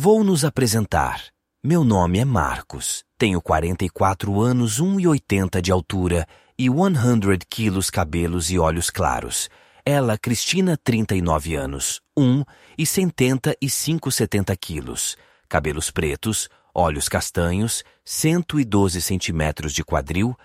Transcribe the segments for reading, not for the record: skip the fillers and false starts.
Vou nos apresentar. Meu nome é Marcos. Tenho 44 anos, 1,80 de altura e 100 quilos cabelos e olhos claros. Ela, Cristina, 39 anos, 1,75 quilos. Cabelos pretos, olhos castanhos, 112 centímetros de quadril,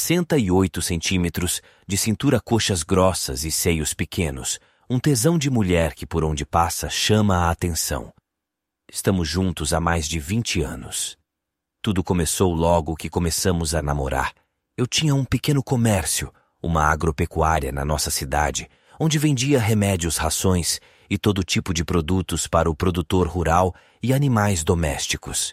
68 centímetros, de cintura, coxas grossas e seios pequenos. Um tesão de mulher que por onde passa chama a atenção. Estamos juntos há mais de 20 anos. Tudo começou logo que começamos a namorar. Eu tinha um pequeno comércio, uma agropecuária na nossa cidade, onde vendia remédios, rações e todo tipo de produtos para o produtor rural e animais domésticos.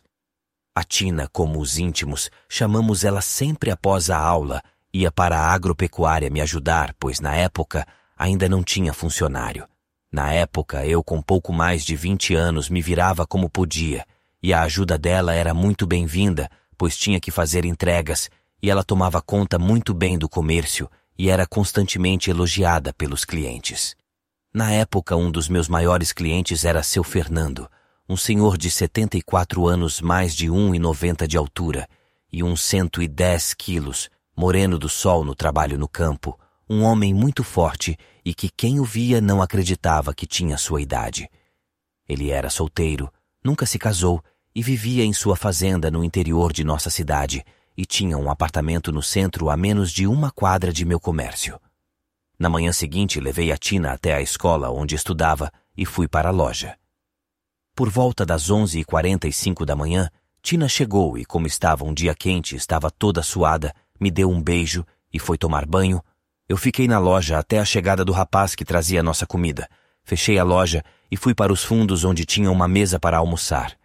A Tina, como os íntimos, chamamos ela sempre após a aula, ia para a agropecuária me ajudar, pois na época ainda não tinha funcionário. Na época, eu com pouco mais de 20 anos me virava como podia, e a ajuda dela era muito bem-vinda, pois tinha que fazer entregas, e ela tomava conta muito bem do comércio e era constantemente elogiada pelos clientes. Na época, um dos meus maiores clientes era seu Fernando, um senhor de 74 anos, mais de 1,90 de altura e uns 110 quilos, moreno do sol no trabalho no campo, um homem muito forte e que quem o via não acreditava que tinha sua idade. Ele era solteiro, nunca se casou e vivia em sua fazenda no interior de nossa cidade e tinha um apartamento no centro a menos de 1 quadra de meu comércio. Na manhã seguinte, levei a Tina até a escola onde estudava e fui para a loja. Por volta das 11h45 da manhã, Tina chegou e, como estava um dia quente, estava toda suada, me deu um beijo e foi tomar banho. Eu fiquei na loja até a chegada do rapaz que trazia a nossa comida. Fechei a loja e fui para os fundos onde tinha uma mesa para almoçar.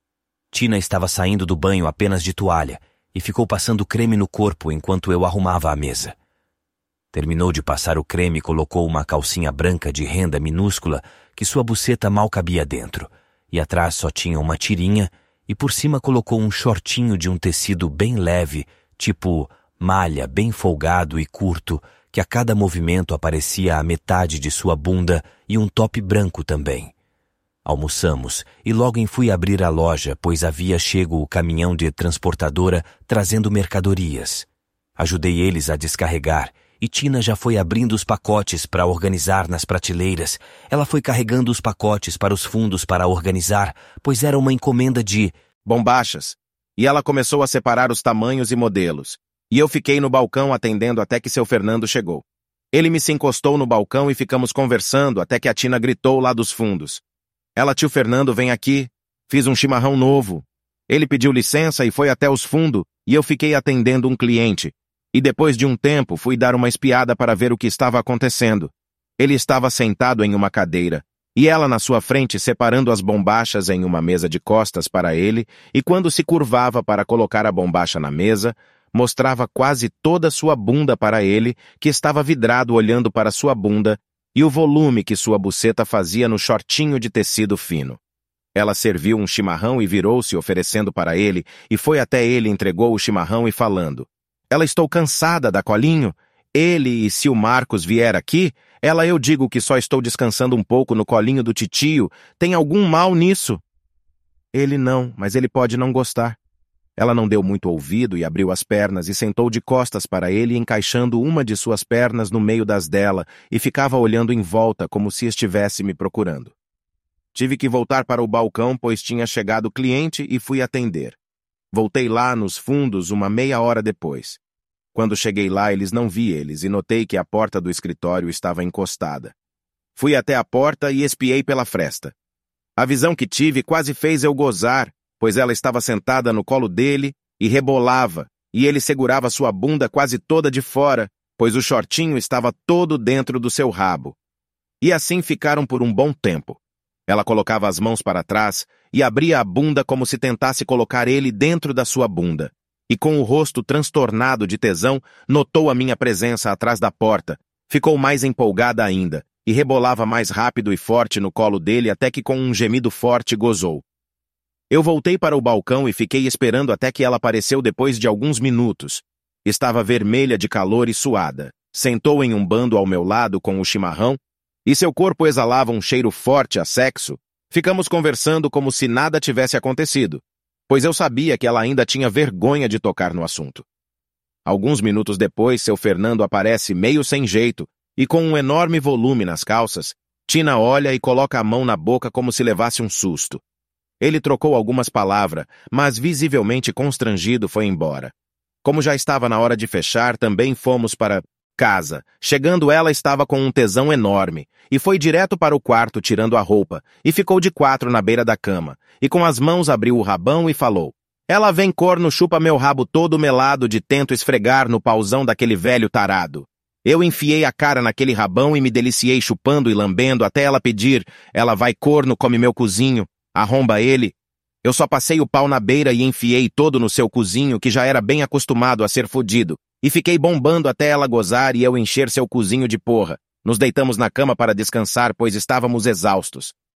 Tina estava saindo do banho apenas de toalha e ficou passando creme no corpo enquanto eu arrumava a mesa. Terminou de passar o creme e colocou uma calcinha branca de renda minúscula que sua buceta mal cabia dentro, e atrás só tinha uma tirinha, e por cima colocou um shortinho de um tecido bem leve, tipo malha, bem folgado e curto, que a cada movimento aparecia a metade de sua bunda e um top branco também. Almoçamos e logo fui abrir a loja, pois havia chego o caminhão de transportadora trazendo mercadorias. Ajudei eles a descarregar e Tina já foi abrindo os pacotes para organizar nas prateleiras. Ela foi carregando os pacotes para os fundos para organizar, pois era uma encomenda de bombachas. E ela começou a separar os tamanhos e modelos. E eu fiquei no balcão atendendo até que seu Fernando chegou. Ele me se encostou no balcão e ficamos conversando até que a Tina gritou lá dos fundos. Ela, tio Fernando, vem aqui. Fiz um chimarrão novo. Ele pediu licença e foi até os fundos e eu fiquei atendendo um cliente. E depois de um tempo fui dar uma espiada para ver o que estava acontecendo. Ele estava sentado em uma cadeira e ela na sua frente separando as bombachas em uma mesa de costas para ele e quando se curvava para colocar a bombacha na mesa, mostrava quase toda sua bunda para ele, que estava vidrado olhando para sua bunda, e o volume que sua buceta fazia no shortinho de tecido fino. Ela serviu um chimarrão e virou-se oferecendo para ele, e foi até ele e entregou o chimarrão e falando, ela estou cansada da colinho. Ele e se o Marcos vier aqui, ela eu digo que só estou descansando um pouco no colinho do titio, tem algum mal nisso? Ele não, mas ele pode não gostar. Ela não deu muito ouvido e abriu as pernas e sentou de costas para ele, encaixando uma de suas pernas no meio das dela e ficava olhando em volta como se estivesse me procurando. Tive que voltar para o balcão, pois tinha chegado o cliente e fui atender. Voltei lá nos fundos uma meia hora depois. Quando cheguei lá, eles não vi eles e notei que a porta do escritório estava encostada. Fui até a porta e espiei pela fresta. A visão que tive quase fez eu gozar, pois ela estava sentada no colo dele e rebolava, e ele segurava sua bunda quase toda de fora, pois o shortinho estava todo dentro do seu rabo. E assim ficaram por um bom tempo. Ela colocava as mãos para trás e abria a bunda como se tentasse colocar ele dentro da sua bunda. E com o rosto transtornado de tesão, notou a minha presença atrás da porta, ficou mais empolgada ainda, e rebolava mais rápido e forte no colo dele até que com um gemido forte gozou. Eu voltei para o balcão e fiquei esperando até que ela apareceu depois de alguns minutos. Estava vermelha de calor e suada. Sentou em um bando ao meu lado com o chimarrão, e seu corpo exalava um cheiro forte a sexo, Ficamos conversando como se nada tivesse acontecido, pois eu sabia que ela ainda tinha vergonha de tocar no assunto. Alguns minutos depois, seu Fernando aparece meio sem jeito e com um enorme volume nas calças. Tina olha e coloca a mão na boca como se levasse um susto. Ele trocou algumas palavras, mas visivelmente constrangido foi embora. Como já estava na hora de fechar, também fomos para casa. Chegando, ela estava com um tesão enorme e foi direto para o quarto tirando a roupa e ficou de quatro na beira da cama e com as mãos abriu o rabão e falou: "Ela vem corno, chupa meu rabo todo melado de tento esfregar no pauzão daquele velho tarado." Eu enfiei a cara naquele rabão e me deliciei chupando e lambendo até ela pedir: "Ela vai corno, come meu cozinho, arromba ele." Eu só passei o pau na beira e enfiei todo no seu cozinho, que já era bem acostumado a ser fudido, e fiquei bombando até ela gozar e eu encher seu cozinho de porra. Nos deitamos na cama para descansar, pois estávamos exaustos.